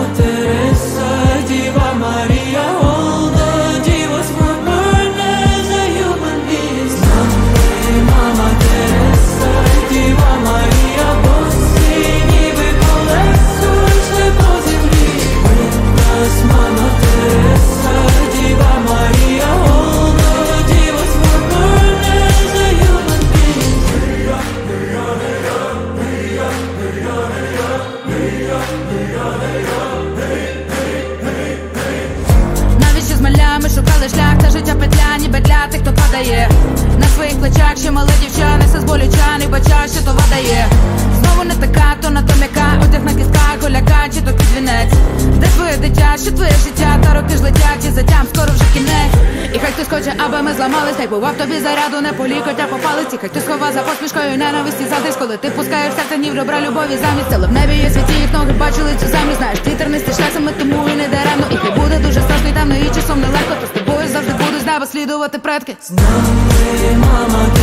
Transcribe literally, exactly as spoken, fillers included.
Тереса, Діва Марія, all the divas were born as a human being. З нами мама Тереса, Діва Марія, босі ніби колесо йшли по землі. With us, мама Тереса, Діва Марія, all the divas were born as a human being. Навіщо з малями шукали шлях, та життя петля, ніби для тих, хто падає. На своїх плечах ще мали дівчани, все з болючаний, бача, що то дає. Знову не така, то на то м'яка, одяг на кістках, голяка, чи то під вінець. Де твоє дитя, що твоє життя, та роки ж летять, і затям, скоро вже кінець. І хай хтось хоче, аби ми зламались, та бував тобі заряду, не полікоть, а по палиці. Хай хтось хова за посмішкою ненависті задись, коли ти пускаєш серце ні в ребра любові замість. Але в небі є світі, їх ноги бачили цю землю. Знаєш, ти тернистий шлях, саме тому і не даремно. І хай буде дуже страшно, і темно, і часом нелегко, то з тобою завжди будуть з неба слідувати предки. З нами мама